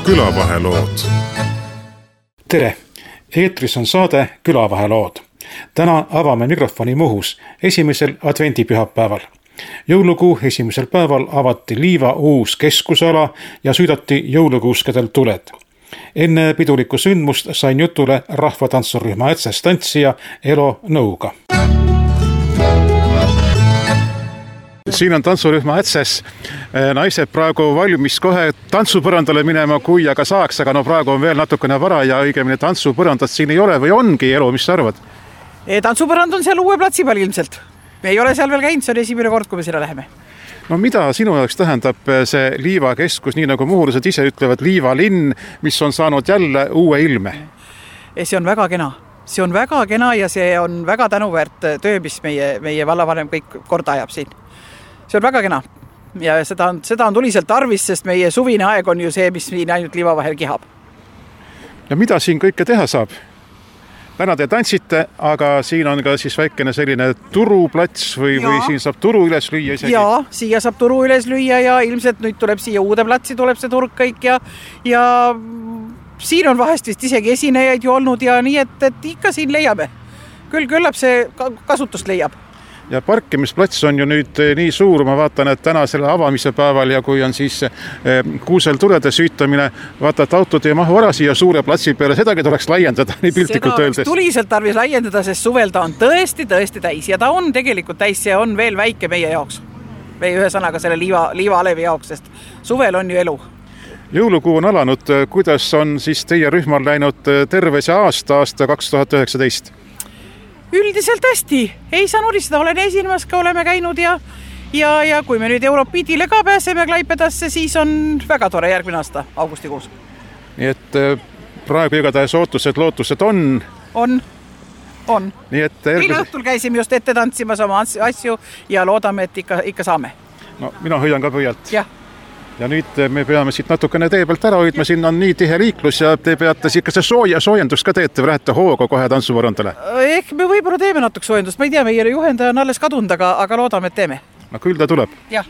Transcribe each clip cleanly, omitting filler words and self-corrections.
külavahelood. Tere! Eetris on saade Külavahelood. Täna avame mikrofoni Muhus esimesel advendipühapäeval. Jõulukuu esimesel päeval avati Liiva uus keskusala ja sõidati jõulukuuskedel tuled. Enne pidulikku sündmust sain jutule rahvatantsurühma Ätses tantsija Elo Nõuga. Siin on tantsurühma Ätses. Naised praegu valmis kohe tantsupõrandale minema, kui aga saaks, aga praegu on veel natukene vara ja õigemini tantsupõrandat siin ei ole või ongi, Elo, mis sa arvad? Tantsupõrand on seal uue platsi peal ilmselt. Me ei ole seal veel käinud, see on esimene kord, kui me sinna läheme. No mida sinu jaoks tähendab see Liiva keskus, nii nagu muhulased ise ütlevad, Liiva linn, mis on saanud jälle uue ilme? See on väga kena. See on väga kena ja see on väga tänuväärt töö, mis meie vallavanem kõik korda ajab siin. See on väga kena ja seda on tuliselt tarvis, sest meie suvine aeg on ju see, mis siin ainult liiva vahel kihab. Ja mida siin kõike teha saab? Täna te tantsite, aga siin on ka siis väikene selline turuplats või siin saab turu üles lüüa isegi? Jaa, siia saab turu üles lüüa ja ilmselt nüüd tuleb siia uude platsi, tuleb see turg kõik ja siin on vahest vist isegi esinejaid ju olnud ja nii, et ikka siin leiame. Küllap see kasutust leiab. Ja parkimisplats on ju nüüd nii suur, ma vaatan, et täna selle avamise päeval ja kui on siis kuusel tulede süütamine, vaata, et autod ei mahu ära siia suure platsi peale, sedagi tuleks laiendada, nii piltlikult öeldes. Seda tuliselt tarvis laiendada, sest suvel ta on tõesti täis ja ta on tegelikult täis, see on veel väike meie jaoks. Meie ühe sõnaga selle liiva alevi jaoks, sest suvel on ju elu. Jõulukuu on alanud, kuidas on siis teie rühmal läinud terve see aasta 2019? Üldiselt hästi, ei saa nuristada, olen esinemas ka, oleme käinud ja kui me nüüd Europiidile ka pääseme Klaipedasse, siis on väga tore järgmine aasta, augustikuus. Nii et praegu igatahes lootused on? On. Eile õhtul käisime just ette tantsimas oma asju ja loodame, et ikka saame. No, mina hoian ka pöialt. Jah. Ja nüüd me peame siit natukene tee pealt ära hoidma, siin on nii tihe liiklus ja te peate ikka see soojendust ka teete või lähete hooga kohe tantsupõrandale? Ehk me võib-olla teeme natuke soojendust, ma ei tea, meie juhendaja on alles kadunud, aga loodame, et teeme. No küll ta tuleb. Jah.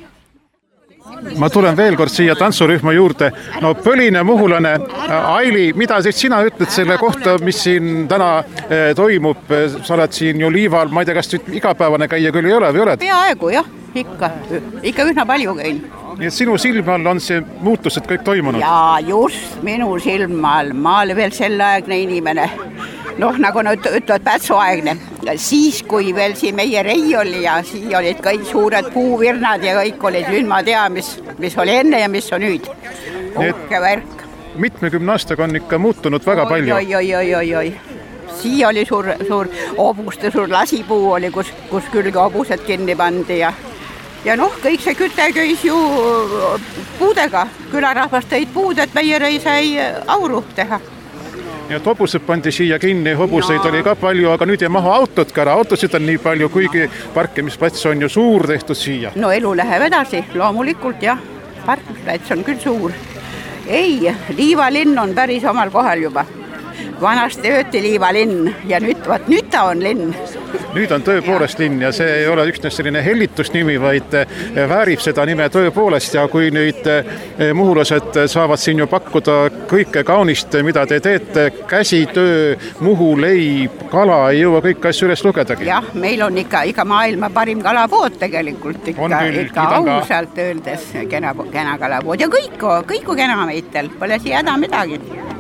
Ma tulen veel kord siia tantsurühma juurde. No põline muhulane, Aili, mida sina ütled selle kohta, mis siin täna toimub? Sa oled siin ju Liival, ma ei tea, kas igapäevane käia küll ei ole või oled? Peaaegu jah, ikka üsna palju käin. Nii et sinu silma all on see muutused kõik toimunud? Jaa, just minu silma all. Ma olen veel selleaegne inimene. Nagu nad ütlevad, pätsuaegne. Siis, kui veel siin meie rei oli ja siis olid kõik suured puuvirnad ja kõik olid nüüd ma tea, mis oli enne ja mis on nüüd. Uhke värk. Mitmekümne aastaga on ikka muutunud väga palju. Oi. Siia oli suur obuste, suur lasipuu oli, kus külge obused kinni pandi ja kõik see küte köis ju puudega. Külarahvas tõid puud, et meie rei sai auru teha. Ja hobused pandi siia kinni, hobuseid oli ka palju, aga nüüd ei mahu autod ka ära. Autosid on nii palju, kuigi parkimisplats on ju suur tehtud siia. No elu läheb edasi, loomulikult jah. Parkimisplats on küll suur. Ei, Liiva linn on päris omal kohal juba. Vanasti ööti Liiva linn ja nüüd ta on linn. Nüüd on tõepoolest linn ja see ei ole üksnes selline hellitusnimi, vaid väärib seda nime tõepoolest ja kui nüüd muhulased saavad siin ju pakkuda kõike kaunist, mida te teete, käsitöö, muhuleib, kala, ei jõua kõik asju üles lugedagi. Jah, meil on ikka maailma parim kalapood tegelikult, ikka ausalt öeldes kena kalapood ja kõiku kena meitel, pole siia häda midagi.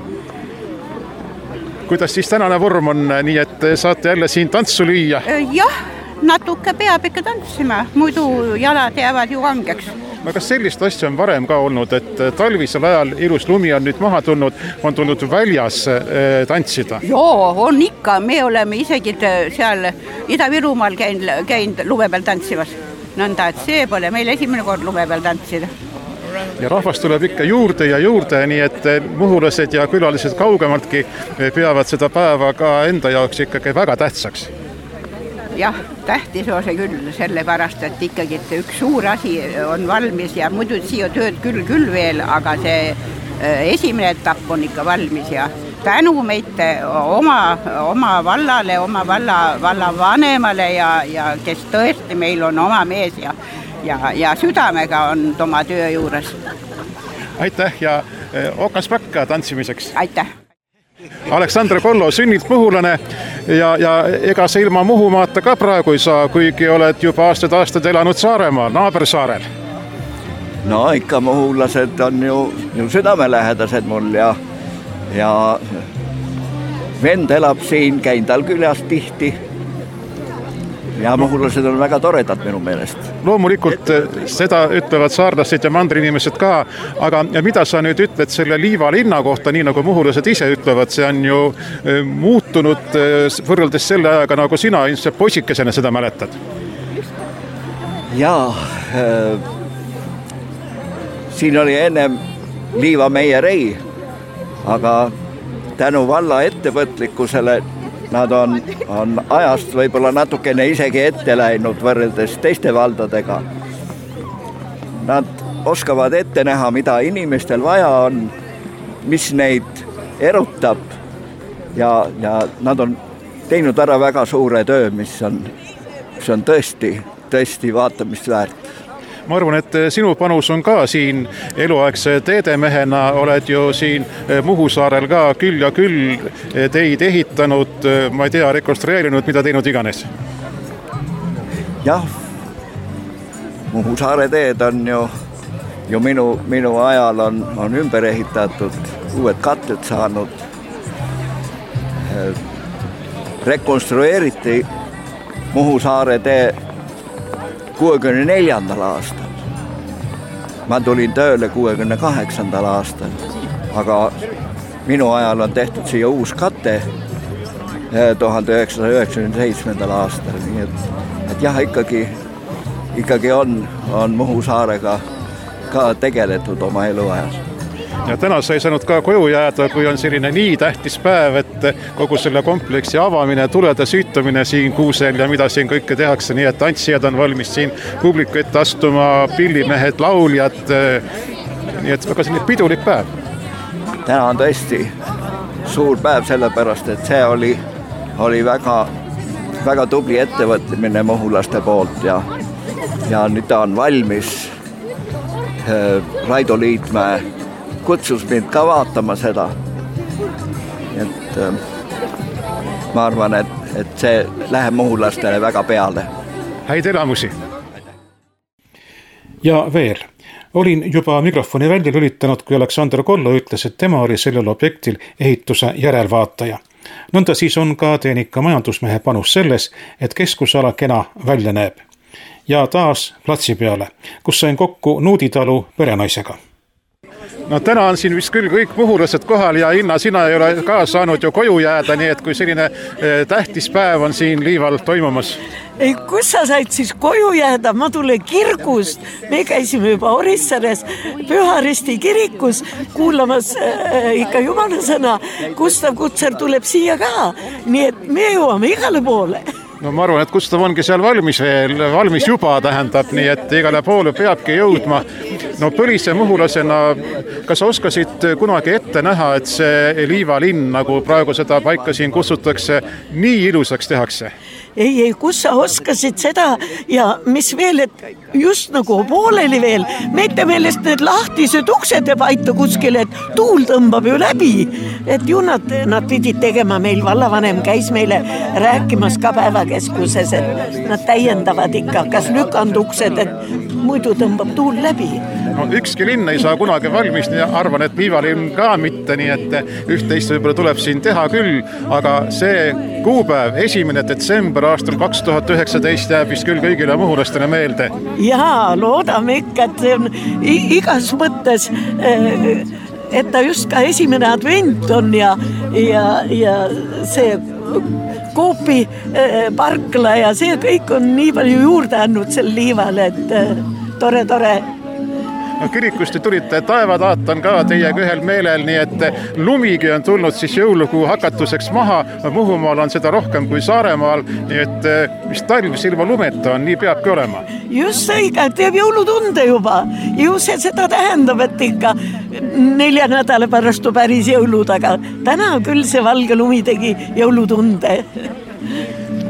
Kuidas siis tänane vorm on, nii et saate jälle siin tantsu lüüa? Jah, natuke peab ikka tantsima, muidu jalad jäävad ju kangeks. Kas sellist asja on varem ka olnud, et talvisel ajal ilus lumi on nüüd maha tulnud väljas tantsida? Joo, on ikka, me oleme isegi seal Ida-Virumaal käinud lume peal tantsimas. Nõnda, et see pole meil esimene kord lume peal tantsida. Ja rahvas tuleb ikka juurde ja juurde, nii et muhulased ja külalised kaugemaltki peavad seda päeva ka enda jaoks ikkagi väga tähtsaks. Jah, tähtis on see küll, sellepärast, et ikkagi üks suur asi on valmis ja muidu siia tööd küll veel, aga see esimene etapp on ikka valmis ja tänu meite oma vallale, oma valla vanemale ja kes tõesti meil on oma mees ja südamega on oma töö juures. Aitäh ja Okas päkka tantsimiseks. Aitäh! Aleksandra Kollo, sünnilt muhulane ja ega sa ilma Muhumaata ka praegu ei saa, kuigi oled juba aastad elanud Saaremaal, naabersaarel. No ikka muhulased on ju südamelähedased mul ja vend elab siin, käin tal külas tihti ja muhulased on väga toredad minu meelest. Loomulikult seda ütlevad saarlased ja mandriinimesed ka, aga mida sa nüüd ütled selle Liiva linna kohta, nii nagu muhulased ise ütlevad, see on ju muutunud võrreldes selle ajaga, nagu sina ilmselt poisikesena seda mäletad? Jaa, siin oli ennem Liiva meierei, aga tänu valla ettevõtlikkusele nad on ajast võib-olla natukene isegi ette läinud võrreldes teiste valdadega. Nad oskavad ette näha, mida inimestel vaja on, mis neid erutab ja nad on teinud ära väga suure töö, mis on tõesti vaatamist väärt. Ma arvan, et sinu panus on ka siin eluaegse teedemehena, oled ju siin Muhusaarel ka küll ja küll teid ehitanud, ma ei tea, rekonstrueerinud, mida teinud iganes. Jah, Muhusaare teed on ju minu ajal on ümber ehitatud, uued katled saanud, rekonstrueeriti Muhusaare tee 64. aastal. Ma tulin tööle 68. aastal, aga minu ajal on tehtud siia uus kate 1997. aastal. Nii et jah, ikkagi on Muhusaarega ka tegeletud oma eluajas. Ja täna sa ei saanud ka koju jääda, kui on selline nii tähtis päev, et kogu selle kompleksi avamine, tulede süütamine siin Kuusel ja mida siin kõike tehakse, nii et tantsijad on valmis siin publiku ette astuma, pillimehed, lauljad, nii et väga selline pidulik päev. Täna on tõesti suur päev sellepärast, et see oli väga tubli ettevõtmine muhulaste poolt ja nüüd ta on valmis. Raido Liitmäe kutsus mind ka vaatama seda. Et ma arvan, et see läheb muhulastele väga peale. Häid elamusi! Ja veel, olin juba mikrofoni välja lülitanud, kui Aleksandra Kollo ütles, et tema oli sellel objektil ehituse järelvaataja. Nõnda siis on ka Teenika majandusmehe panus selles, et keskusala kena välja näeb. Ja taas platsi peale, kus sain kokku Nuuditalu perenaisega. No täna on siin vist küll kõik muhulased kohal ja Inna, sina ei ole ka saanud ju koju jääda, nii et kui selline tähtis päev on siin Liival toimumas. Ei, kus sa said siis koju jääda? Ma tulen kirgust. Me käisime juba Orissares Püha Risti kirikus kuulamas ikka jumala sõna. Gustav Kutser tuleb siia ka, nii et me jõuame igale poole. No ma arvan, et Gustav ongi seal valmis juba tähendab, nii et igale poole peabki jõudma. No põlise muhulasena, kas oskasid kunagi ette näha, et see Liiva linn, nagu praegu seda paika siin kutsutakse, nii ilusaks tehakse? Ei, kus sa oskasid seda ja mis veel, et just nagu pooleli veel, meite meelest need lahtised uksed ei paita kuskile, et tuul tõmbab ju läbi. Et ju nad pidid tegema, meil vallavanem käis meile rääkimas ka päevakeskuses, et nad täiendavad ikka, kas lükanduksed, et muidu tõmbab tuul läbi. No, ükski linn ei saa kunagi valmis, ja arvan, et Liiva linn ka mitte, nii et üht-teist võib-olla tuleb siin teha küll, aga see kuupäev, 1. detsember aastal 2019 jääb vist küll kõigile muhulastele meelde. Jaa, loodame ikka, et see on igas mõttes, et ta just ka 1. advent on ja see Koopi parkla ja see kõik on nii palju juurde andnud sel Liivale, et tore. No, kirikust tulite, taevataat on ka teiega ühel meelel, nii et lumigi on tulnud siis jõulukuu hakatuseks maha. Muhumaal on seda rohkem kui Saaremaal, nii et mis talv ilma lumeta on, nii peabki olema. Just õige, teeb jõulutunde juba. Ju see seda tähendab, et ikka 4 nädala pärast on päris jõulud, aga täna küll see valge lumi tegi jõulutunde.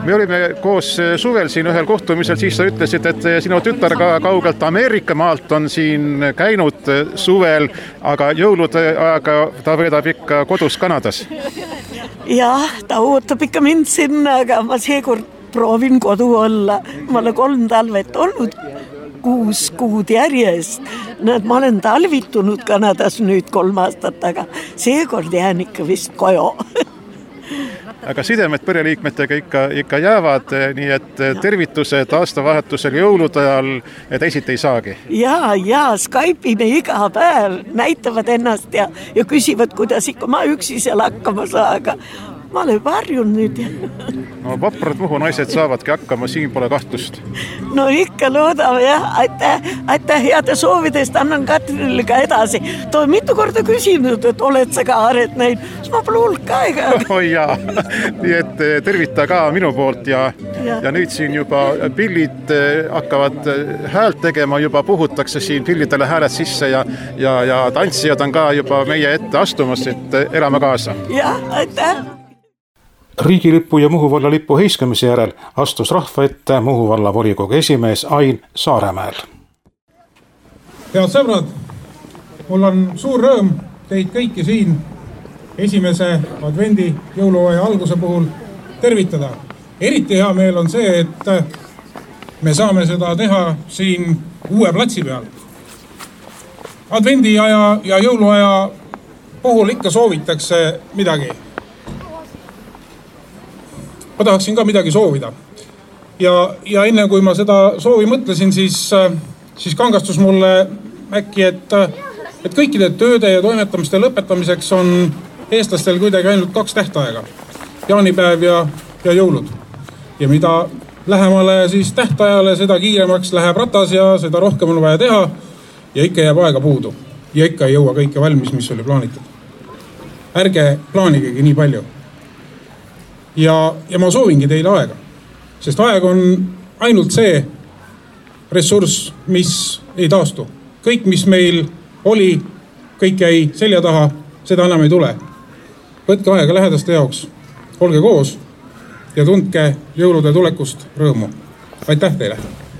Me olime koos suvel siin ühel kohtumisel, siis sa ütlesid, et sinu tütar ka kaugelt Ameerika maalt on siin käinud suvel, aga jõulude aega ta veedab ikka kodus Kanadas. Jah, ta ootab ikka mind sinna, aga ma seekord proovin kodu olla. Ma olen 3 talvet olnud 6 kuud järjest. Ma olen talvitunud Kanadas nüüd 3 aastat, aga seekord jään ikka vist koju. Aga sidemed pereliikmetega ikka jäävad, nii et tervitused aastavahetusel jõulude ajal teisiti ei saagi. Ja Skype'ime iga päev näitavad ennast ja küsivad, kuidas ikka ma üksi seal hakkama saa, aga ma olen varjunud nüüd. No vaprad Muhu naised saavadki hakkama, siin pole kahtlust. No ikka loodame jah, aitäh heade soovidest, annan Katrinile ka edasi. Ta on mitu korda küsinud, et oled sa ka Aret näinud, siis ma pole hulk aega. Oi jaa, nii et tervita ka minu poolt ja nüüd siin juba pillid hakkavad häält tegema, juba puhutakse siin pillidele hääled sisse ja tantsijad on ka juba meie ette astumas, et elame kaasa. Jah, aitäh! Riigilippu ja Muhu valla lipu heiskamise järel astus rahva ette Muhu valla volikogu esimees Ain Saaremäel. Head sõbrad, mul on suur rõõm teid kõiki siin esimese advendi jõuluaja alguse puhul tervitada. Eriti hea meel on see, et me saame seda teha siin uue platsi peal. Advendi aja ja jõuluaja puhul ikka soovitakse midagi. Ma tahaksin ka midagi soovida. Ja enne kui ma seda soovi mõtlesin, siis kangastus mulle äkki, et kõikide tööde ja toimetamiste lõpetamiseks on eestlastel kuidagi ainult 2 tähtaega. Jaanipäev ja jõulud. Ja mida lähemale siis tähtajale, seda kiiremaks läheb ratas ja seda rohkem on vaja teha ja ikka jääb aega puudu. Ja ikka ei jõua kõike valmis, mis oli plaanitud. Ärge plaanigegi nii palju. Ja ma soovingi teile aega, sest aeg on ainult see ressurss, mis ei taastu. Kõik, mis meil oli, kõik jäi selja taha, seda enam ei tule. Võtke aega lähedaste jaoks, olge koos ja tundke jõulude tulekust rõõmu. Aitäh teile!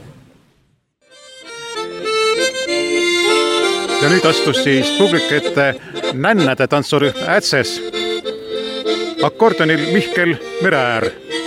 Ja nüüd astus siis publik ette nännade tantsurühm Ätses. Akordionil Mihkel Mereäär.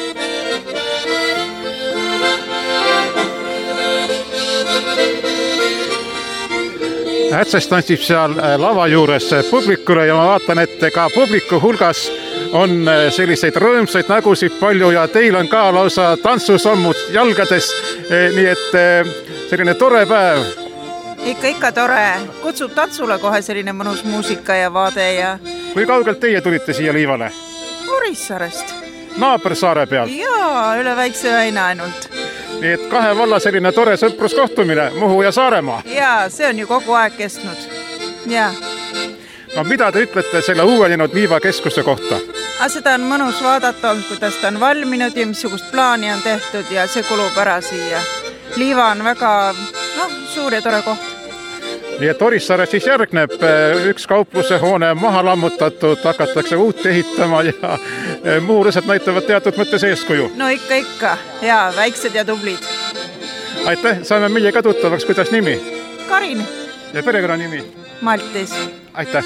Ätses tantsib seal lava juures publikule ja ma vaatan, et ka publiku hulgas on selliseid rõõmsaid nägusid palju ja teil on ka lausa tantsusammud jalgades, nii et selline tore päev. Ikka tore. Kutsub tantsule kohe selline mõnus muusika ja vaade ja... Kui kaugelt teie tulite siia Liivale? Orissaarest. Naabersaare peal? Jaa, üle Väikse väina ainult. Nii et 2 valla selline tore sõpruskohtumine, Muhu ja Saaremaa. Jaa, see on ju kogu aeg kestnud. Jaa. No mida te ütlete selle uuelinud Liiva keskuse kohta? Seda on mõnus vaadata olnud, kuidas ta on valminud ja missugust plaani on tehtud ja see kulub ära siia. Liiva on väga suur ja tore koht. Nii et Orissaare siis järgneb 1 kaupluse hoone maha lammutatud, hakatakse uut ehitama ja muhulased näitavad teatud mõttes eeskuju. No ikka. Jaa, väiksed ja tublid. Aitäh, saame meie ka tuttavaks, kuidas nimi? Karin. Ja perekonna nimi? Maltis. Aitäh.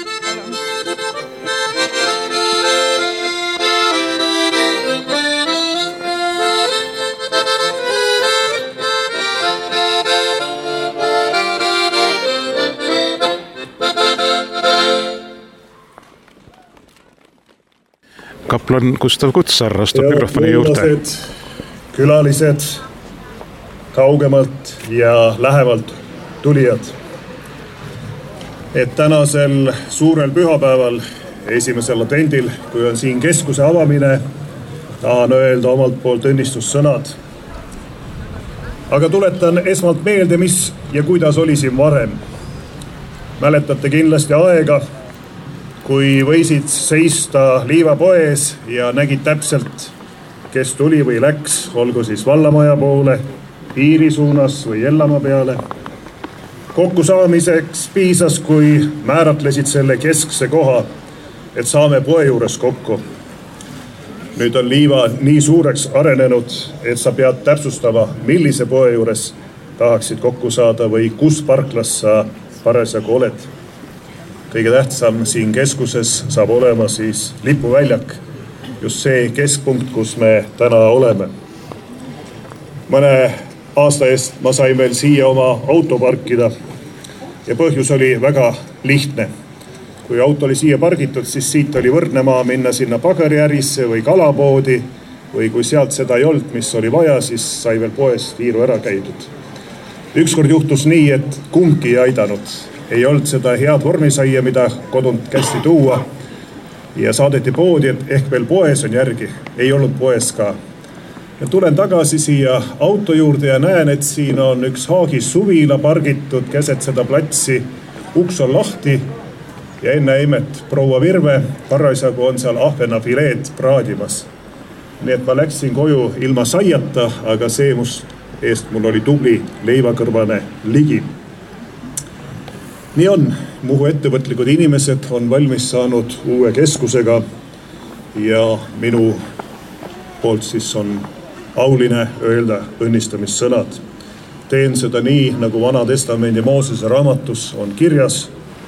Kaplan Gustav Kutsar astub mikrofoni juurde. Külalised, kaugemalt ja lähemalt tulijad. Et tänasel suurel pühapäeval, esimesel advendil, kui on siin keskuse avamine, tahan öelda omalt poolt õnnistussõnad. Aga tuletan esmalt meelde, mis ja kuidas oli siin varem. Mäletate kindlasti aega, kui võisid seista Liivapoes ja nägid täpselt, kes tuli või läks, olgu siis vallamaja poole, piiri suunas või Jellamaa peale. Kokku saamiseks piisas, kui määratlesid selle keskse koha, et saame poe juures kokku. nüüd on Liiva nii suureks arenenud, et sa pead täpsustama, millise poe juures tahaksid kokku saada või kus parklas sa parasjagu oled. Kõige tähtsam siin keskuses saab olema siis lipuväljak, just see keskpunkt, kus me täna oleme. Mõne aasta eest ma sain veel siia oma auto parkida ja põhjus oli väga lihtne. Kui auto oli siia pargitud, siis siit oli võrdne maa minna sinna pagariärisse või kalapoodi või kui sealt seda ei olnud, mis oli vaja, siis sai veel poes tiiru ära käidud. Ükskord juhtus nii, et kumbki ei aidanud. Ei olnud seda head vormisaia, mida kodunt kästi tuua ja saadeti poodi, et ehk veel poes on järgi. Ei olnud poes ka. Ja tulen tagasi siia auto juurde ja näen, et siin on üks Haagis suvila pargitud keset seda platsi. Uks on lahti ja enne imet proua Virve parasjagu on seal ahvenafileed praadimas. Nii et ma läksin koju ilma saiata, aga see eest mul oli tubli leivakõrvane ligi. Nii on, Muhu ettevõtlikud inimesed on valmis saanud uue keskusega ja minu poolt siis on auline öelda õnnistamissõnad. Teen seda nii, nagu Vana Testamendi Moosese raamatus on kirjas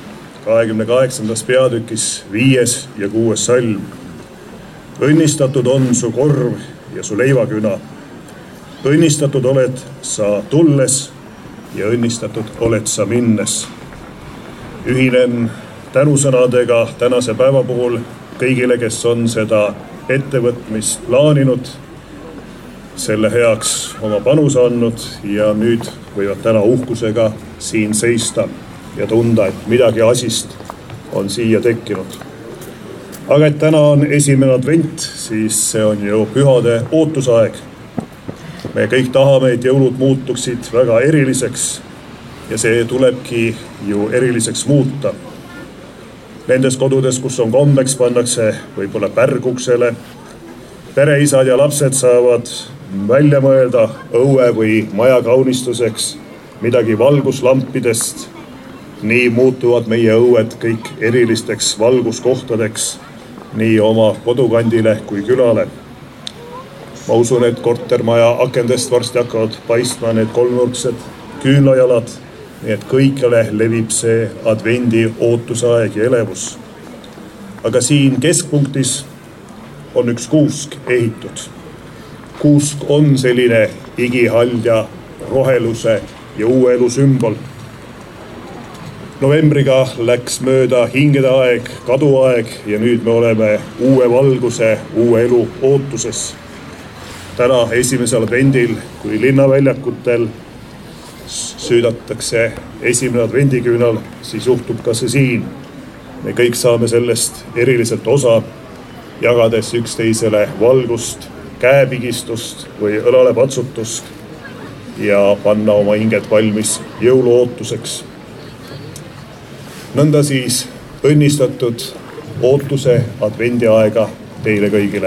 28. peatükis 5. ja 6. salm. Õnnistatud on su korv ja su leivaküna. Õnnistatud oled sa tulles ja õnnistatud oled sa minnes. Ühinen tänusõnadega tänase päeva puhul kõigile, kes on seda ettevõtmist plaaninud, selle heaks oma panuse andnud ja nüüd võivad täna uhkusega siin seista ja tunda, et midagi asist on siia tekkinud. Aga et täna on esimene advent, siis see on ju pühade ootusaeg. Me kõik tahame, et jõulud muutuksid väga eriliseks ja see tulebki ju eriliseks muuta. Nendes kodudes, kus on kombeks, pannakse võib-olla pärguksele. Pereisad ja lapsed saavad välja mõelda õue või maja kaunistuseks midagi valguslampidest. Nii muutuvad meie õued kõik erilisteks valguskohtadeks nii oma kodukandile kui külale. Ma usun, et kortermaja akendest varsti hakkavad paistma need kolmnurksed küünlajalad, nii et kõikjale levib see advendi ootusaeg ja elevus. Aga siin keskpunktis on üks kuusk ehitud. Kuusk on selline igihald ja roheluse ja uue elu sümbol. Novembriga läks mööda hingede aeg, kaduaeg ja nüüd me oleme uue valguse, uue elu ootuses. Täna esimesel advendil, kui linnaväljakutel süüdatakse esimene advendiküünal, siis juhtub ka see siin. Me kõik saame sellest eriliselt osa, jagades üksteisele valgust, käepigistust või õlale patsutust ja panna oma hinged valmis jõuluootuseks. Nõnda siis õnnistatud ootuse advendiaega teile kõigile.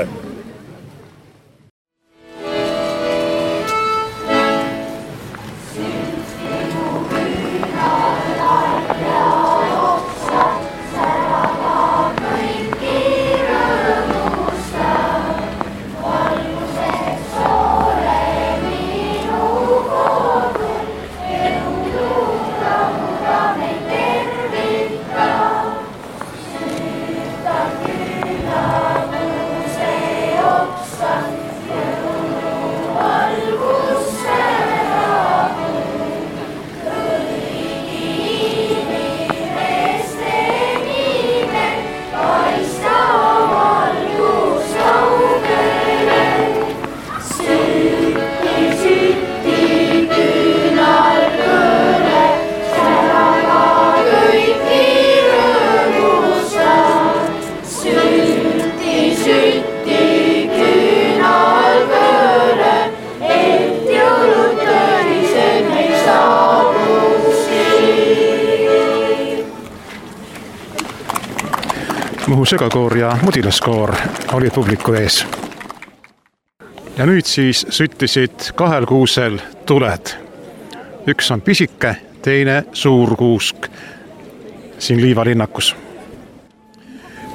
Muhu segakoor ja mudilaskoor olid publiku ees. Ja nüüd siis süttisid kahel kuusel tuled. Üks on pisike, teine suur kuusk siin Liiva linnakus.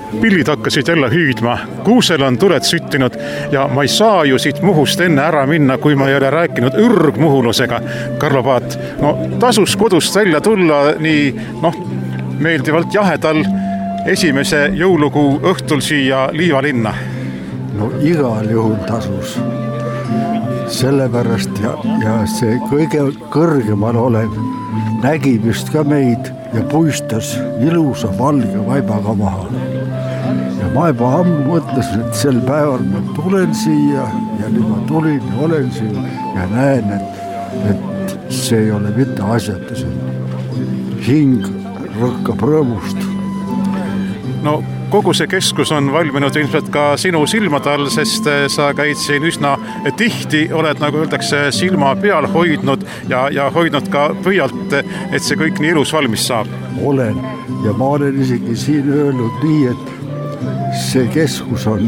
pillid hakkasid jälle hüüdma, kuusel on tuled süttinud ja ma ei saa ju siit Muhust enne ära minna, kui ma ei ole rääkinud ürgmuhulusega. Karlo Paat, no tasus kodust välja tulla nii meeldivalt jahedal esimese jõulukuu õhtul siia Liivalinna? No igal juhul tasus. Sellepärast ja see kõige kõrgemal olev nägi vist ka meid ja puistas ilusa valge vaibaga maha. Ja ma juba ammu mõtlesin, et sel päeval ma tulen siia ja nüüd ma tulin ja olen siin ja näen, et see ei ole mitte asjata. Hing rõkkab rõõmust. No kogu see keskus on valminud ilmselt ka sinu silmade all, sest sa käid siin üsna tihti, oled, nagu öeldakse, silma peal hoidnud ja hoidnud ka pöialt, et see kõik nii ilus valmis saab. Olen ja ma olen isegi siin öelnud nii, et see keskus on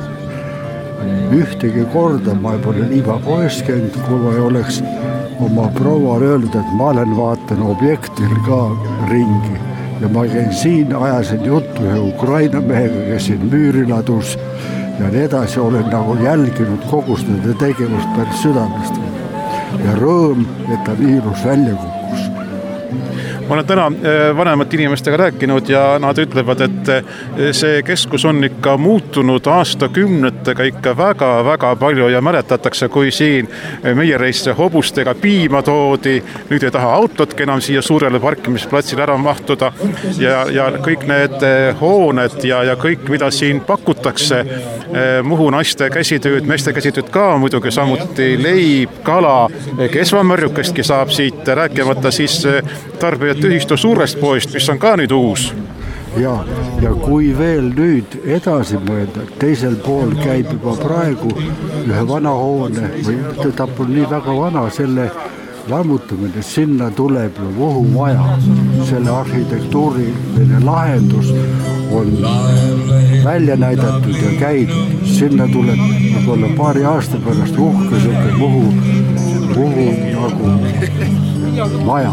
ühtegi korda, ma ei pole liivapoes käinud, kui ma ei oleks oma prouale öelnud, et ma olen vaatan objektil ka ringi. Ja ma käin siin, ajasin juttu ühe Ukraina mehega, kes siin müüri ladus ja nii edasi, olen nagu jälginud kogu nende tegevust päris südamest. Ja rõõm, et ta nii ilus välja kukkus. Ma olen täna vanemate inimestega rääkinud ja nad ütlevad, et see keskus on ikka muutunud aastakümnetega ikka väga palju ja mäletatakse, kui siin meie reisse hobustega piima toodi, nüüd ei taha autotki enam siia suurele parkimisplatsile ära mahtuda ja kõik need hooned ja kõik, mida siin pakutakse, Muhu naiste käsitööd, meeste käsitööd ka muidugi, samuti leib, kala, kesvamärjukestki saab siit, rääkimata siis tarbijate ühistu suurest poest, mis on ka nüüd uus. Ja kui veel nüüd edasi mõelda, teisel pool käib juba praegu ühe vana hoone, või ta on nii väga vana, selle lammutamine, sinna tuleb Muhu maja, selle arhitektuuriline lahendus on välja näidatud ja käidud, sinna tuleb võib-olla paari aasta pärast uhke Muhu nagu maja.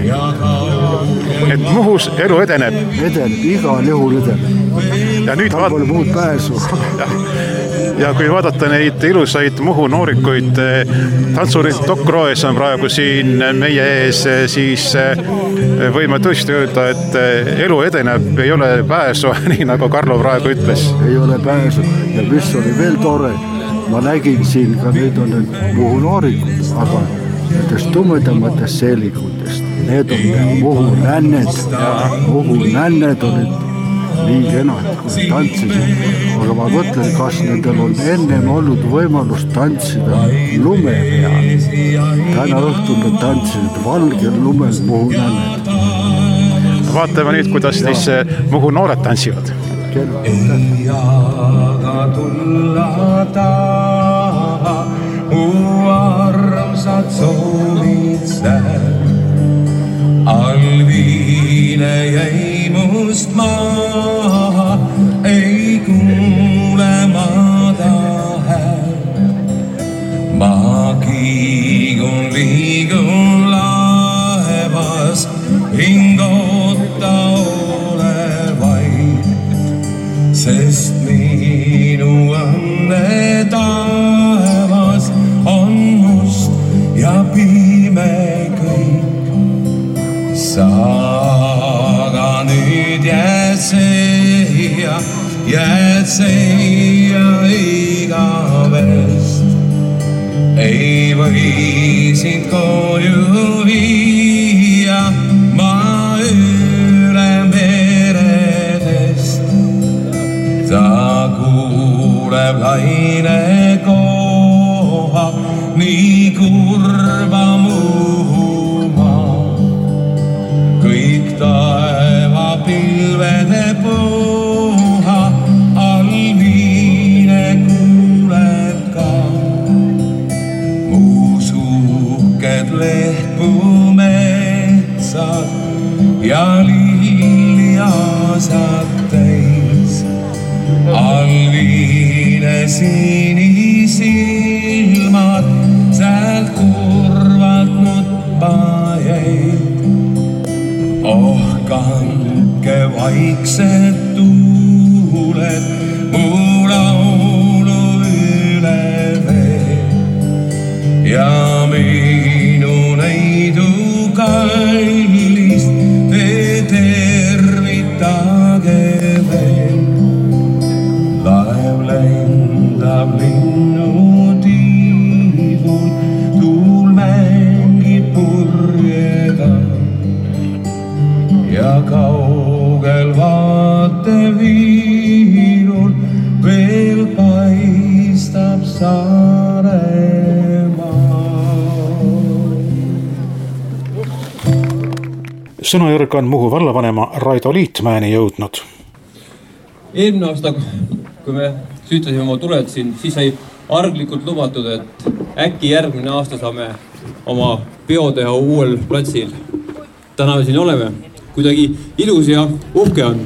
Et Muhus elu edeneb? Edeneb, igal juhul edeneb. Ja nüüd pole muud pääsu. Ja kui vaadata neid ilusaid Muhu noorikuid, tantsurid Dokk Roes on praegu siin meie ees, siis võime tõesti öelda, et elu edeneb, ei ole pääsu, nii nagu Karlo praegu ütles. Ei ole pääsu ja mis oli veel tore, ma nägin siin ka nüüd on need Muhu noorikud, aga nendest tumedamatest seelikutest, need on Muhu nänned olid nii kenad, kui tantsisid. Aga ma mõtlen, kas nendel on ennem olnud võimalus tantsida lume peal. Täna õhtul nad tantsisid valgel lumel Muhu nänned. Vaatame nüüd, kuidas siis Muhu noored tantsivad. Ei aga tulla taha, armsad soovid sääl. Alviine jäi must maha, ei kuule maada hääl. Ma liigun laevas, hingota ole vaid, sest minu õnne taevas on must ja pime kõik. Aga nüüd jääd seia igavest. Ei või sind koju viia, ma üle meredest. Ta kuuleb laine koha, nii kurba Muhumaa. Kõik taeva pilvede puha, alviine kuuleb ka. Mu suhked lehtpuu metsad ja lilliasad täis. Alviine sinisilmad sealt kurvalt nutpa jäid. Oh, kandke vaikset tuul kuuled mu laulu üle vee ja minu neidu kallist te tervitage veel. Laev lendab linnu tiivul, tuul mängib purjega ja kaugel vaateviirul veel paistab Saaremaa. Sõnajärg on Muhu vallavanema Raido Liitmäeni jõudnud. Eelmine aasta, kui me süütasime oma tuled siin, siis sai arglikult lubatud, et äkki järgmine aasta saame oma peo teha uuel platsil. Täna me siin oleme. Kuidagi ilus ja uhke on.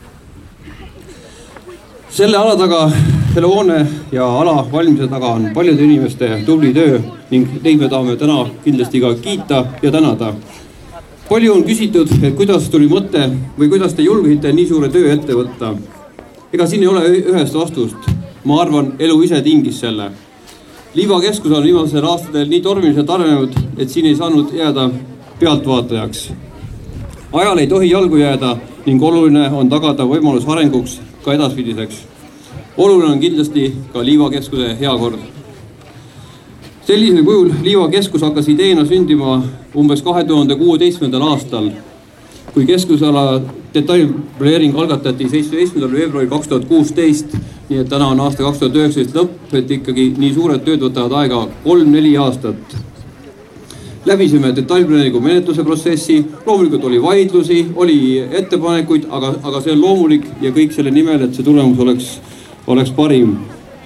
Selle ala taga, selle hoone ja ala valmimise taga on paljude inimeste tubli töö ning neid me tahame täna kindlasti ka kiita ja tänada. Palju on küsitud, et kuidas tuli mõte või kuidas te julgesite nii suure töö ette võtta. Ega siin ei ole ühest vastust. Ma arvan, elu ise tingis selle. Liiva keskus on viimasel aastatel nii tormiliselt arenenud, et siin ei saanud jääda pealtvaatajaks. Ajal ei tohi jalgu jääda ning oluline on tagada võimalus arenguks ka edaspidiseks. Oluline on kindlasti ka Liiva keskuse hea kord. Sellisel kujul Liiva keskus hakkas ideena sündima umbes 2016. aastal, kui keskusala detailplaneering algatati 17. veebruari 2016, nii et täna on aasta 2019 lõpp, et ikkagi nii suured tööd võtavad aega 3-4 aastat. Läbisime detailplaneeringu menetluse protsessi, loomulikult oli vaidlusi, oli ettepanekuid, aga see on loomulik ja kõik selle nimel, et see tulemus oleks parim.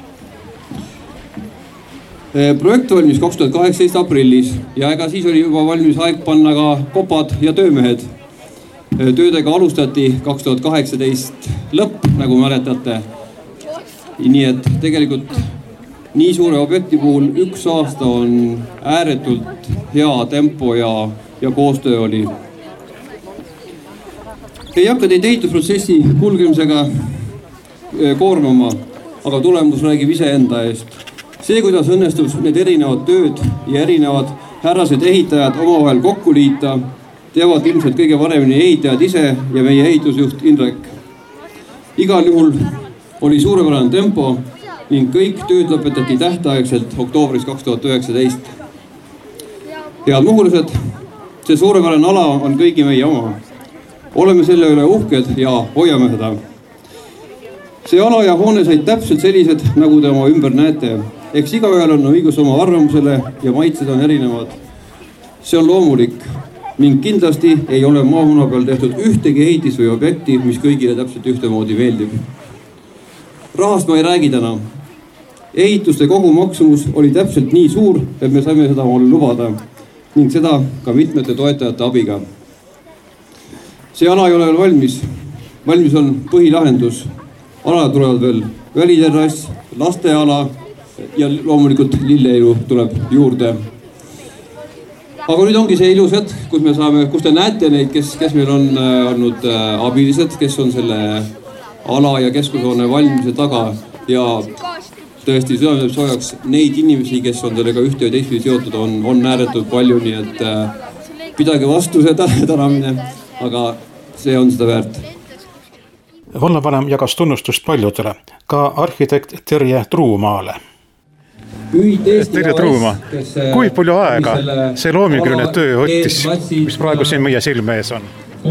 Projekt valmis 2018 aprillis ja ega siis oli juba valmis aeg panna ka kopad ja töömehed. Töödega alustati 2018 lõpp, nagu mäletate. Nii et tegelikult nii suure objekti puhul 1 aasta on ääretult hea tempo ja koostöö oli. Ei hakka teid ehitusprotsessi kulgemisega koormama, aga tulemus räägib ise enda eest. See, kuidas õnnestus need erinevad tööd ja erinevad härrased ehitajad omavahel kokku liita, teevad ilmselt kõige paremini ehitajad ise ja meie ehitusjuht Indrek. Igal juhul oli suurepärane tempo ning kõik tööd lõpetati tähtaegselt oktoobris 2019. Head muhulased, see suurepärane ala on kõigi meie oma. Oleme selle üle uhked ja hoiame seda. See ala ja hoone said täpselt sellised, nagu te oma ümber näete. Eks igaühel on õigus oma arvamusele ja maitsed on erinevad. See on loomulik ning kindlasti ei ole maamuna peal tehtud ühtegi ehitis või objekti, mis kõigile täpselt ühtemoodi meeldib. Rahast ma ei räägi täna. Ehituste kogu maksumus oli täpselt nii suur, et me saime seda omale lubada ning seda ka mitmete toetajate abiga. See ala ei ole veel valmis. Valmis on põhilahendus. Alale tulevad veel väliterrass, lasteala ja loomulikult lilleilu tuleb juurde. Aga nüüd ongi see ilus hetk, kus te näete neid, kes meil on olnud abilised, kes on selle ala ja keskushoone valmimise taga ja tõesti südamele soojaks neid inimesi, kes on sellega ühte ja teistpidi seotud, on ääretult palju, nii et pidage vastu see tänamine, aga see on seda väärt. Vallavanem jagas tunnustust paljudele, ka arhitekt Terje Truumaale. Terje Truumaa, kui palju aega see loominguline töö võttis, mis praegu siin meie silme ees on?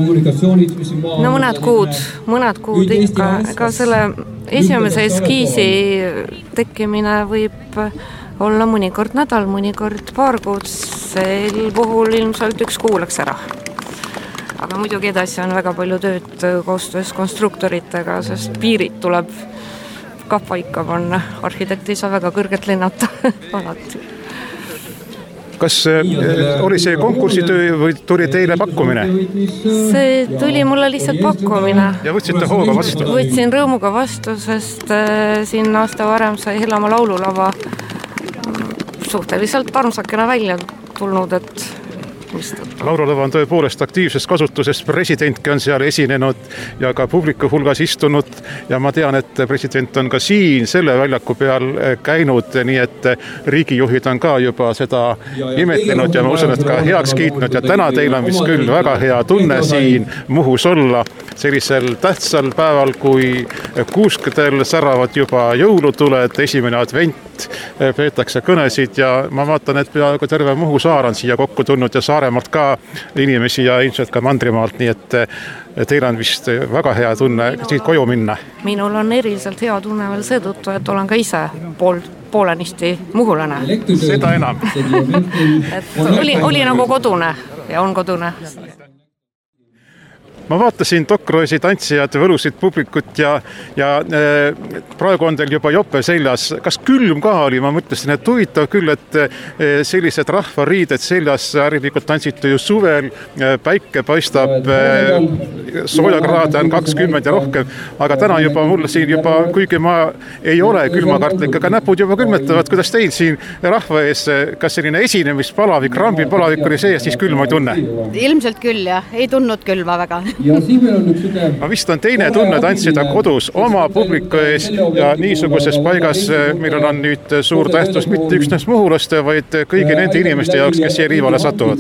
No mõned kuud ikka, ega selle esimese eskiisi tekkimine võib olla mõnikord nädal, mõnikord paar kuud, sel puhul ilmselt 1 kuu läks ära. Aga muidugi edasi on väga palju tööd koostöös konstruktoritega, sest piirid tuleb ka paika panna. Arhitekt ei saa väga kõrget lennata alati. Kas oli see konkursitöö või tuli teile pakkumine? See tuli mulle lihtsalt pakkumine. Ja võtsite hooga vastu? Võtsin rõõmuga vastu, sest siin aasta varem sai Helamaa laululava suhteliselt armsakena välja tulnud, et Lauralõva on tõepoolest aktiivses kasutuses, presidentki on seal esinenud ja ka publiku hulgas istunud ja ma tean, et president on ka siin selle väljaku peal käinud, nii et riigijuhid on ka juba seda imetlenud ja ma usun, et ka heaks kiitnud ja täna teil on vist küll väga hea tunne siin Muhus olla sellisel tähtsal päeval, kui kuuskadel säravad juba jõulutuled, esimene advent, peetakse kõnesid ja ma vaatan, et peaaegu terve Muhu saar on siia kokku tulnud ja Saaremaalt ka inimesi ja ilmselt ka Mandrimaalt, nii et teil on vist väga hea tunne siit koju minna. Minul on eriliselt hea tunne veel seetõttu, et olen ka ise poolenisti muhulane. Seda enam. Et oli nagu kodune ja on kodune. Ma vaatasin Dokroisi tantsijad võlusid publikut ja praegu on teil juba jope seljas. Kas külm ka oli? Ma mõtlesin, et huvitav küll, et sellised rahvariided seljas harilikult tantsite ju suvel, päike paistab, soojakraade on 20 ja rohkem, aga täna juba mulle siin juba, kuigi ma ei ole külmakartlik, aga näpud juba külmetavad, kuidas teil siin rahva ees, kas selline esinemispalavik, rambipalavik oli see ja siis külma ei tunne? Ilmselt küll, jah. Ei tundnud külma väga. Ma vist on teine tunne tantsida kodus oma publiku ees ja niisuguses paigas, millel on nüüd suur tähtsus mitte üksnes muhulaste, vaid kõigi nende inimeste jaoks, kes siia liivale satuvad.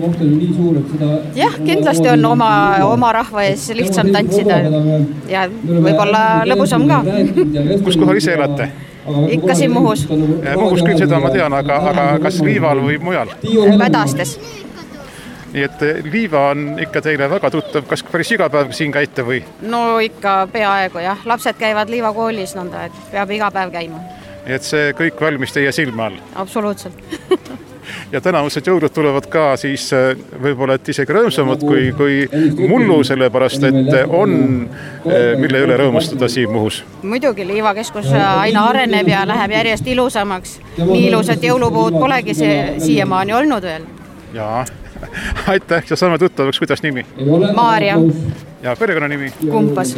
Jah, kindlasti on oma rahva ees lihtsam tantsida ja võib-olla lõbusam ka. Kus kohal ise elate? Ikka siin Muhus. Muhus küll seda ma tean, aga kas liival või mujal? Vädastes. Nii et liiva on ikka teile väga tuttav, kas päris iga päev siin käite või? No ikka peaaegu jah, lapsed käivad liivakoolis nõnda, et peab iga päev käima. Nii et see kõik valmis teie silma all? Absoluutselt. Ja tänavused jõulud tulevad ka siis võib-olla et isegi rõõmsamad kui mullu, sellepärast et on mille üle rõõmustada siin Muhus. Muidugi liivakeskus aina areneb ja läheb järjest ilusamaks. Nii ilusat jõulupuud polegi siiamaani olnud veel. Jaa. Aitäh ja saame tuttavaks, kuidas nimi? Maarja. Ja perekonna nimi? Kumpas.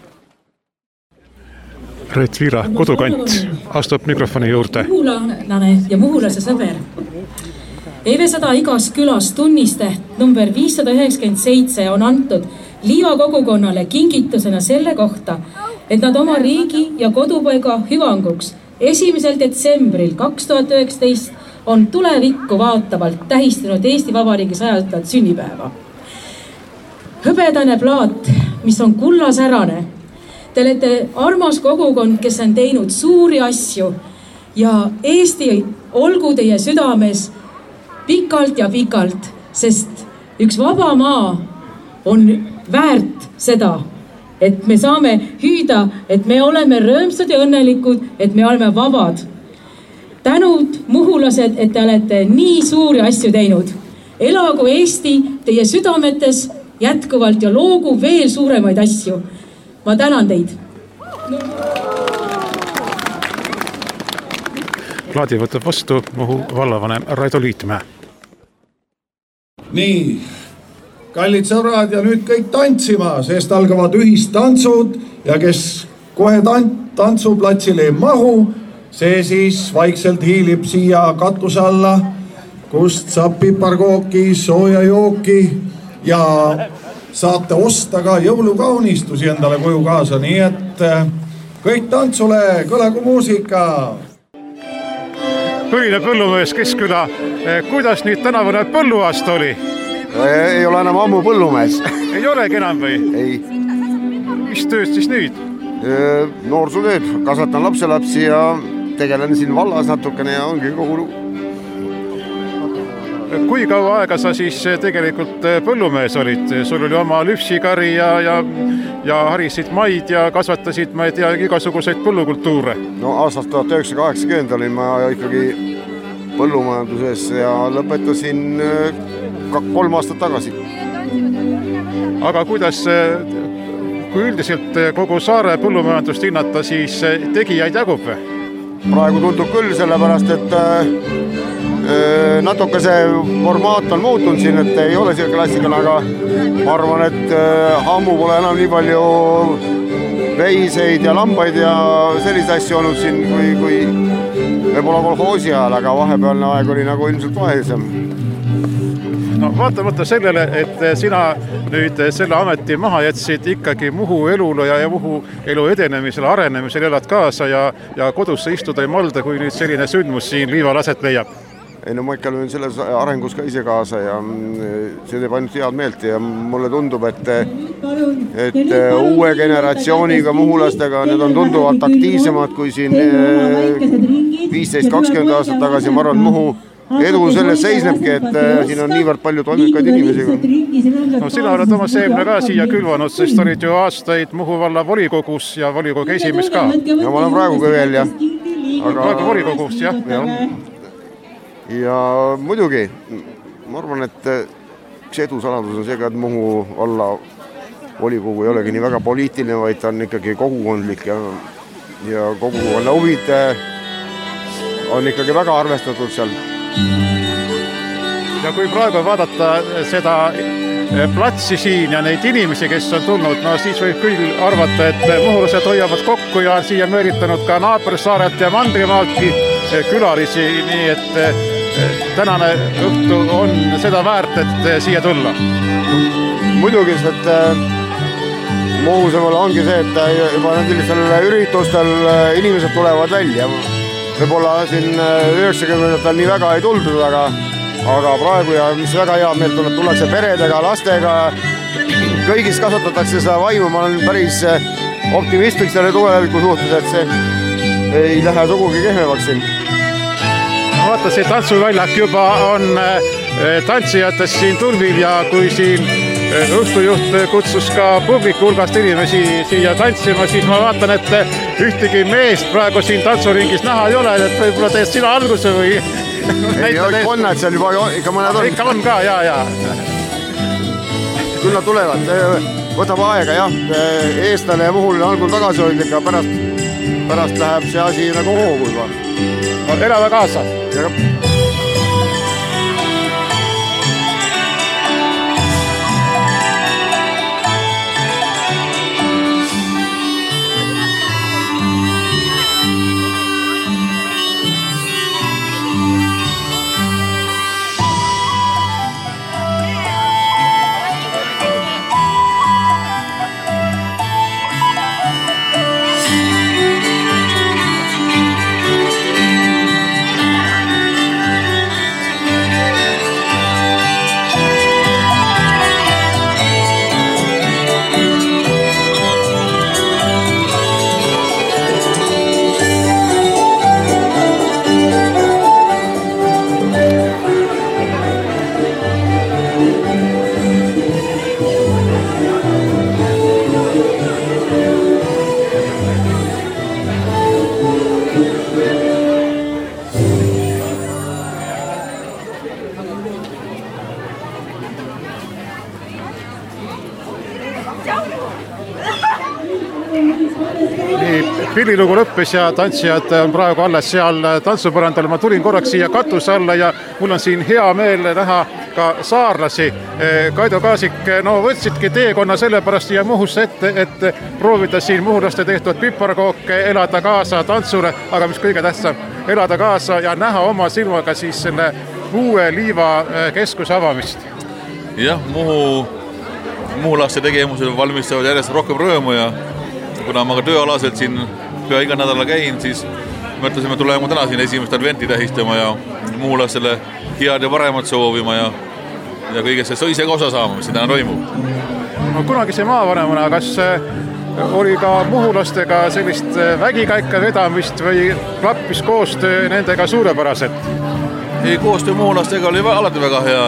Reet Viira, kodukant, astub mikrofoni juurde. Muhulane ja muhulase sõber. EV100 igas külas tunnisteht number 597 on antud Liiva kogukonnale kingitusena selle kohta, et nad oma riigi ja kodupaiga hüvanguks 1. detsembril 2019 on tulevikku vaatavalt tähistanud Eesti Vabariigi 100. sünnipäeva. Hõbedane plaat, mis on kullasärane. Te olete armas kogukond, kes on teinud suuri asju ja Eesti olgu teie südames pikalt ja pikalt, sest üks vaba maa on väärt seda, et me saame hüüda, et me oleme rõõmsad ja õnnelikud, et me oleme vabad. Tänud, muhulased, et te olete nii suuri asju teinud. Elagu Eesti teie südametes jätkuvalt ja loogu veel suuremaid asju. Ma tänan teid. Plaadi võtab vastu Muhu vallavanem Raido Liitmäe. Nii, kallid sõbrad ja nüüd kõik tantsima, sest algavad ühistantsud ja kes kohe tantsuplatsile ei mahu, see siis vaikselt hiilib siia katuse alla, kust saab piparkooki, sooja jooki ja saate osta ka jõulukaunistusi endale koju kaasa, nii et kõik tantsule, kõlagu muusika! Põline põllumees Keskküla, kuidas nüüd tänavune põlluaasta oli? Ei ole enam ammu põllumees. Ei olegi enam või? Ei. Mis tööd siis nüüd? Noorsutööd, kasvatan lapselapsi ja tegelen siin vallas natukene ja ongi kogu lugu. Kui kaua aega sa siis tegelikult põllumees olid? Sul oli oma lüpsikari ja harisid maid ja kasvatasid, ma ei tea, igasuguseid põllukultuure. No aastast 1980 olin ma ikkagi põllumajanduses ja lõpetasin 3 aastat tagasi. Aga kuidas, kui üldiselt kogu saare põllumajandust hinnata, siis tegijaid jagub või? Praegu tundub küll, sellepärast, et natuke see formaat on muutunud siin, et ei ole siia klassikana, aga ma arvan, et ammu pole enam nii palju veiseid ja lambaid ja selliseid asju olnud siin kui võib-olla kolhoosi ajal, aga vahepealne aeg oli nagu ilmselt vaesem. No vaatamata sellele, et sina nüüd selle ameti maha jätsid, ikkagi Muhu elule ja Muhu elu edenemisele, arenemisele elad kaasa ja kodusse istuda ei malda, kui nüüd selline sündmus siin Liival aset leiab. Ei no ma ikka löön selles arengus ka ise kaasa ja see teeb ainult head meelt ja mulle tundub, et uue generatsiooniga muhulastega need on tunduvalt aktiivsemad kui siin 15-20 aastat tagasi. Ma arvan, Muhu edu selles seisnebki, et siin on niivõrd palju toimikaid inimesi. No sina oled oma seemne ka siia külvanud, sest olid ju aastaid Muhu valla volikogus ja volikogu esimees ka. Ja ma olen praegugi veel, jah. Praegu volikogus, jah. Ja muidugi, ma arvan, et üks edusaladus on see ka, et Muhu valla volikogu ei olegi nii väga poliitiline, vaid ta on ikkagi kogukondlik ja kogukonna huvid on ikkagi väga arvestatud seal. Ja kui praegu vaadata seda platsi siin ja neid inimesi, kes on tulnud, no siis võib küll arvata, et muhulased hoiavad kokku ja siia mööritanud ka Naabersaaret ja Mandrimaaltki külalisi, nii et tänane õhtu on seda väärt, et siia tulla. Muidugi, sest Muhusemal ongi see, et juba nendel üritustel inimesed tulevad välja. Võib-olla siin 90-ndatel nii väga ei tuldud, aga praegu ja mis väga hea meel tullakse peredega, lastega, kõigis kasvatatakse seda vaimu, ma olen päris optimistlik selle tuleviku suhtes, et see ei lähe sugugi kehvemaks siin. Vaata, see tantsuväljak juba on tantsijatest siin tulvil ja kui siin õhtujuht kutsus ka publiku hulgast inimesi siia tantsima, siis ma vaatan, et ühtegi meest praegu siin tantsuringis näha ei ole, et võib-olla teed sina alguse või ei on, et seal juba ikka mõned on. Ikka on ka, jaa. Küll nad tulevad, võtab aega, jah. Eestlane ja muhuline algul tagasihoidlik, aga pärast läheb see asi nagu hoogu juba. Elame kaasa. Pillilugu lõppes ja tantsijad on praegu alles seal tantsupõrandal. Ma tulin korraks siia katuse alla ja mul on siin hea meel näha ka saarlasi. Kaido Kaasik, no võtsidki teekonna sellepärast siia Muhusse ette, et proovida siin muhulaste tehtud piparkooke, elada kaasa tantsule, aga mis kõige tähtsam, elada kaasa ja näha oma silmaga siis selle uue Liiva keskuse avamist. Jah, muhulaste tegemused valmistavad järjest rohkem rõõmu ja kuna ma ka tööalaselt siin pea iga nädala käin, siis mõtlesime tulema täna siin esimest adventi tähistama ja muhulastele head ja paremat soovima ja kõigest see ise ka osa saama, mis siin täna toimub. No, kunagise maavanemana, kas oli ka muhulastega sellist vägikäika vedamist või klappis koostöö nendega suurepäraselt? Ei, koostöö muhulastega oli alati väga hea,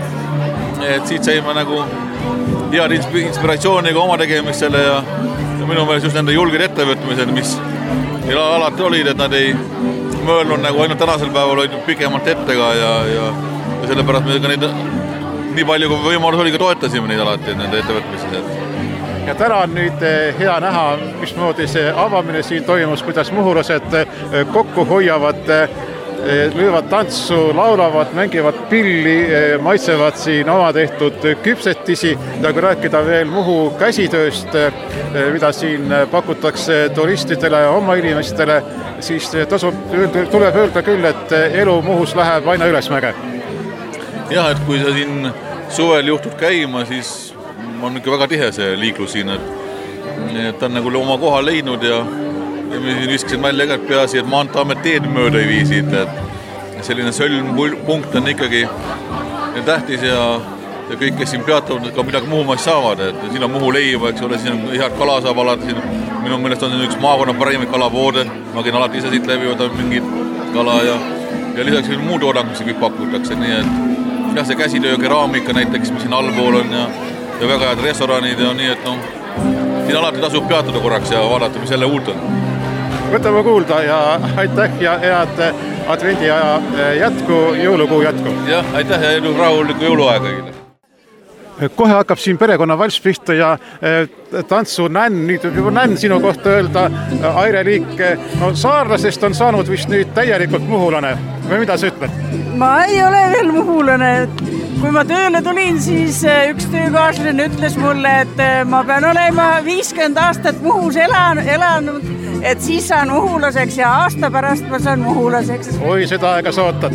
et siit saime nagu head inspiratsiooni ka oma tegemistele ja minu meelest just nende julged ettevõtmised, mis neil alati olid, et nad ei mõelnud nagu ainult tänasel päeval olid pikemalt ette ka ja sellepärast me ka neid nii palju kui võimalus oli ka toetasime neid alati nende ettevõtmised. Ja täna on nüüd hea näha, mismoodi see avamine siin toimus, kuidas muhulased kokku hoiavad, löövad tantsu, laulavad, mängivad pilli, maitsevad siin oma tehtud küpsetisi ja kui rääkida veel Muhu käsitööst, mida siin pakutakse turistidele ja oma inimestele, siis tuleb öelda küll, et elu Muhus läheb aina ülesmäge. jah, et kui sa siin suvel juhtud käima, siis on ikka väga tihe see liiklus siin, et ta on nagu oma koha leidnud ja me viskasin välja ka, et peaasi, et Maanteeamet teed mööda ei viisid, et selline sõlmpunkt on ikkagi tähtis ja kõik, kes siin peatavad, ka midagi Muhumaast saavad, et siin on Muhu leiba, eks ole, siin on head kala saab alati, siin minu meelest on siin üks maakonna parimid kalapoode, ma käin alati ise siit läbi, võtan mingid kala ja lisaks muu toodang, mis kõik pakutakse, nii et jah, see käsitöö keraamika näiteks, mis siin allpool on ja väga head restoranid ja nii, et siin alati tasub peatuda korraks ja vaadata, mis jälle uut on. Võtame kuulda ja aitäh ja head advendiaja jätku, jõulukuu jätku. Jah, aitäh ja rahulikku jõuluaega kõigile. Kohe hakkab siin perekonna valss pihta ja tantsu nänn, nüüd võib juba nänn sinu kohta öelda, Aire Liik, no saarlasest on saanud vist nüüd täielikult muhulane, või mida sa ütled? Ma ei ole veel muhulane, kui ma tööle tulin, siis üks töökaaslane ütles mulle, et ma pean olema 50 aastat Muhus elanud, et siis saan muhulaseks ja aasta pärast ma saan muhulaseks. Oi, seda aega sa ootad?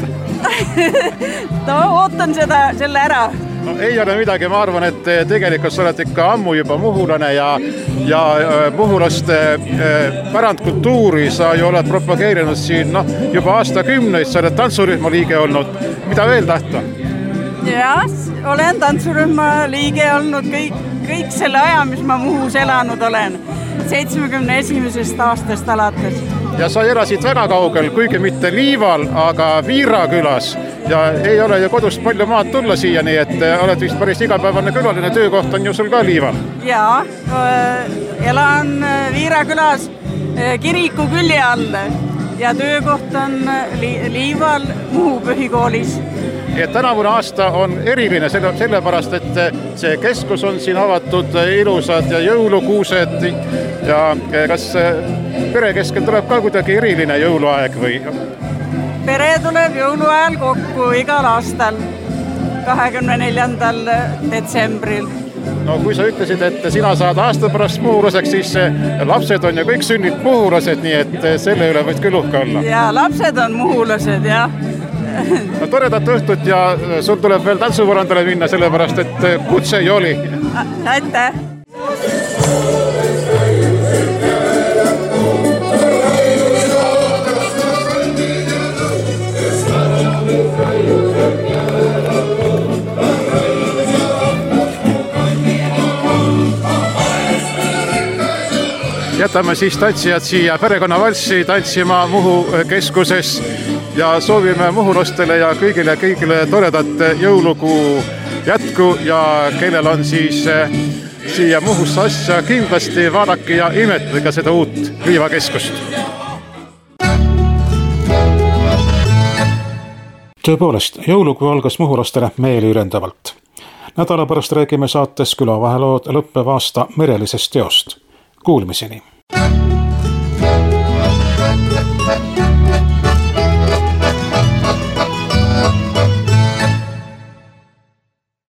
No, ootan selle ära. No, ei ole midagi, ma arvan, et tegelikult sa oled ikka ammu juba muhulane ja muhulaste pärandkultuuri sa ju oled propageerinud siin juba aastakümneid, sa oled tantsurühma liige olnud. Mida veel tahta? Jah, olen tantsurühma liige olnud kõik selle aja, mis ma Muhus elanud olen, 71. aastast alates. Ja sa elasid väga kaugel, kuigi mitte Liival, aga Viira külas ja ei ole ju kodust palju maad tulla siia, nii et oled vist päris igapäevane külaline, töökoht on ju sul ka Liival. Jaa, elan Viira külas kiriku külje all ja töökoht on Liival Muhu põhikoolis. Et tänavune aasta on eriline sellepärast, et see keskus on siin avatud, ilusad ja jõulukuused ja kas pere keskel tuleb ka kuidagi eriline jõuluaeg või? Pere tuleb jõuluajal kokku igal aastal, 24. detsembril. No kui sa ütlesid, et sina saad aasta pärast muhulaseks, siis lapsed on ju kõik sünnid muhulased, nii et selle üle võid küll uhke olla. Ja lapsed on muhulased, jah. No, toredat õhtut ja sul tuleb veel tantsuvõrandale minna, sellepärast et kutse ju oli. Aitäh! Jätame siis tantsijad siia perekonnavalssi tantsima Muhu keskuses ja soovime muhulastele ja kõigile toredat jõulukuu jätku ja kellel on siis siia Muhusse asja, kindlasti vaadake ja imetlege seda uut Liiva keskust. Tõepoolest, jõulukuu algas muhulastele meeliürendavalt. Nädala pärast räägime saates külavahelood lõppeva aasta merelisest teost. Kuulmiseni!